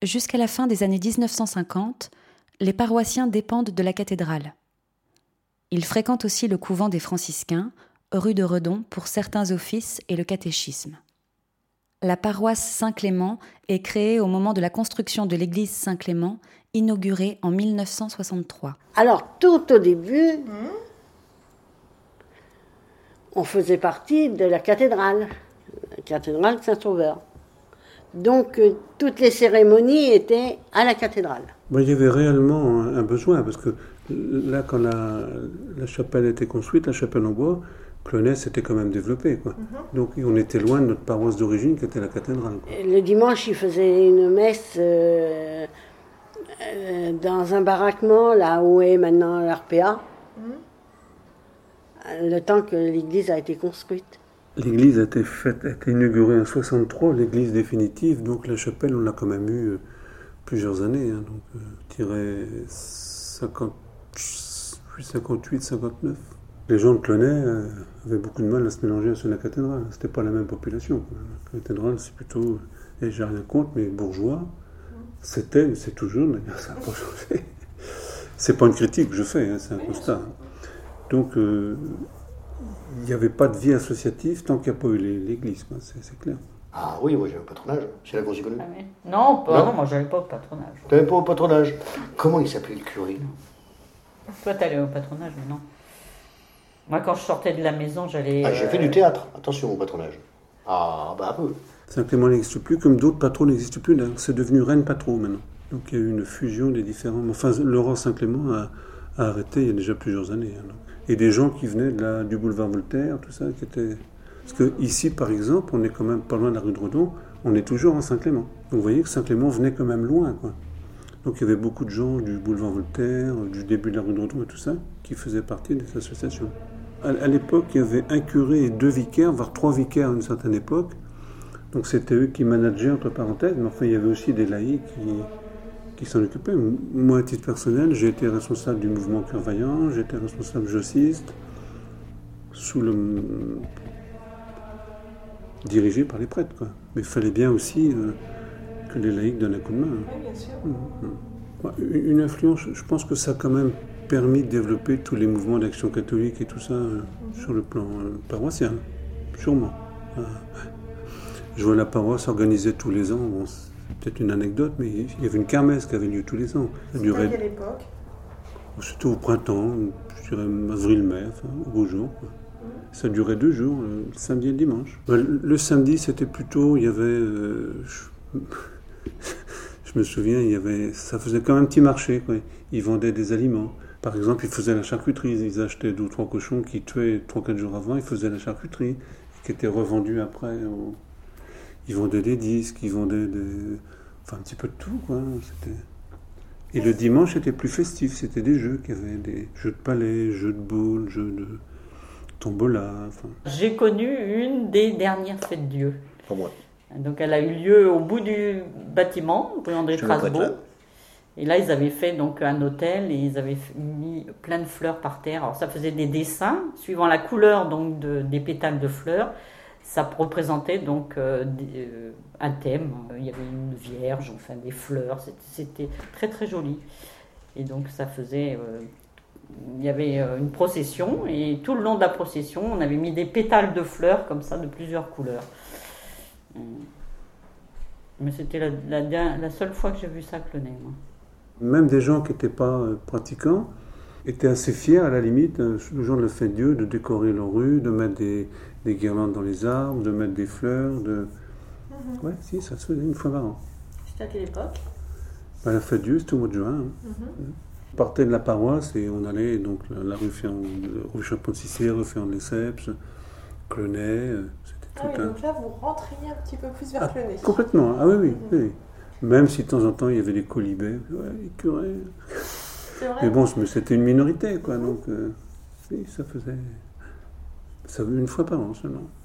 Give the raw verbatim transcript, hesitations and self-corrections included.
Jusqu'à la fin des années dix-neuf cent cinquante, les paroissiens dépendent de la cathédrale. Ils fréquentent aussi le couvent des franciscains, rue de Redon, pour certains offices et le catéchisme. La paroisse Saint-Clément est créée au moment de la construction de l'église Saint-Clément, inaugurée en mille neuf cent soixante-trois. Alors, tout au début, mmh. on faisait partie de la cathédrale, la cathédrale Saint-Sauveur. Donc, euh, toutes les cérémonies étaient à la cathédrale. Bon, il y avait réellement un, un besoin, parce que là, quand la, la chapelle a été construite, la chapelle en bois, Clonès s'était quand même développé, quoi. Mm-hmm. Donc on était loin de notre paroisse d'origine qui était la cathédrale, quoi. Le dimanche, ils faisaient une messe euh, euh, dans un baraquement, là où est maintenant l'R P A, mm-hmm. le temps que l'église a été construite. L'église a été faite, a été inaugurée en soixante-trois, l'église définitive, donc la chapelle, on l'a quand même eu euh, plusieurs années, hein, donc euh, je dirais cinquante-huit, cinquante-neuf. Les gens de Clonais euh, avaient beaucoup de mal à se mélanger à ceux de la cathédrale. C'était pas la même population, quoi. La cathédrale, c'est plutôt, et j'ai rien contre, mais bourgeois. C'était, c'est toujours, d'ailleurs, ça n'a pas changé. C'est pas une critique que je fais, hein, c'est un constat. Donc, il euh, n'y avait pas de vie associative tant qu'il n'y a pas eu l'église, quoi, c'est, c'est clair. Ah oui, moi j'avais au patronage, c'est là qu'on s'y connaît. Ah oui. Non, pas, non, non, moi j'allais pas au patronage. T'avais pas au patronage? Comment il s'appelait le curé? Toi t'allais au patronage, mais non. Moi, quand je sortais de la maison, j'allais... Ah, j'ai euh... fait du théâtre. Attention au patronage. Ah, bah un peu. Saint-Clément n'existe plus, comme d'autres patrons n'existent plus. C'est devenu Rennes Patron, maintenant. Donc, il y a eu une fusion des différents... Enfin, Laurent Saint-Clément a, a arrêté il y a déjà plusieurs années. Hein, et des gens qui venaient de la, du boulevard Voltaire, tout ça, qui étaient... Parce que ici, par exemple, on est quand même pas loin de la rue de Redon, on est toujours en Saint-Clément. Donc, vous voyez que Saint-Clément venait quand même loin, quoi. Donc, il y avait beaucoup de gens du boulevard Voltaire, du début de la rue de Redon et tout ça, qui faisaient partie de cette association. À l'époque, il y avait un curé et deux vicaires, voire trois vicaires à une certaine époque. Donc c'était eux qui manageaient, entre parenthèses, mais enfin il y avait aussi des laïcs qui, qui s'en occupaient. Moi, à titre personnel, j'ai été responsable du mouvement Cœur Vaillant, j'ai été responsable jossiste, sous le... dirigé par les prêtres, quoi. Mais il fallait bien aussi euh, que les laïcs donnent un coup de main. Oui, bien sûr. Mmh, mmh. Une influence, je pense que ça a quand même permis de développer tous les mouvements d'action catholique et tout ça euh, mm-hmm. sur le plan euh, paroissial, sûrement. Euh, je vois la paroisse organisée tous les ans, bon, c'est peut-être une anecdote, mais il y avait une kermesse qui avait lieu tous les ans. C'était durait... à quelle époque? C'était au printemps, je dirais avril-mai, enfin, au beau jour. Quoi. Mm-hmm. Ça durait deux jours, le samedi et le dimanche. Le, le samedi, c'était plutôt, il y avait... Euh, je... je me souviens, il y avait, ça faisait comme un petit marché, quoi. Ils vendaient des aliments. Par exemple, ils faisaient la charcuterie. Ils achetaient deux ou trois cochons qu'ils tuaient trois quatre jours avant. Ils faisaient la charcuterie, qui était revendue après. Au... Ils vendaient des disques, ils vendaient des... Enfin, un petit peu de tout, quoi. C'était... Et le dimanche, c'était plus festif. C'était des jeux, qu'il y avait des jeux de palais, jeux de boules, jeux de tombola. Enfin... J'ai connu une des dernières fêtes Dieu. Pour moi. Donc, elle a eu lieu au bout du bâtiment, rue André Strasbourg. Et là, ils avaient fait donc un hôtel et ils avaient mis plein de fleurs par terre. Alors, ça faisait des dessins suivant la couleur donc de, des pétales de fleurs. Ça représentait donc euh, des, euh, un thème. Il y avait une vierge, enfin des fleurs. C'était, c'était très très joli. Et donc, ça faisait. Euh, il y avait euh, une procession et tout le long de la procession, on avait mis des pétales de fleurs comme ça de plusieurs couleurs. Mais c'était la, la, la seule fois que j'ai vu ça à Clonais, moi. Même des gens qui n'étaient pas euh, pratiquants étaient assez fiers, à la limite, euh, le jour de la fête Dieu, de décorer leur rue, de mettre des, des guirlandes dans les arbres, de mettre des fleurs. De... Mm-hmm. Ouais, si, ça se faisait une fois par an. C'était à quelle époque? Ben, la fête Dieu, c'était au mois de juin. Hein. Mm-hmm. On partait de la paroisse et on allait donc la, la rue Féand, rue Champon-de-Cicé, rue Féand-de-Lesseps, Clonais. Euh, ah oui, un... donc là, vous rentriez un petit peu plus vers ah, Clonais. Complètement, ah oui, oui, mm-hmm. oui. Même si de temps en temps il y avait des colibets, ouais, les curés. C'est vrai. Mais bon, mais c'était une minorité, quoi. Donc, euh, oui, ça faisait. Ça une fois par an seulement.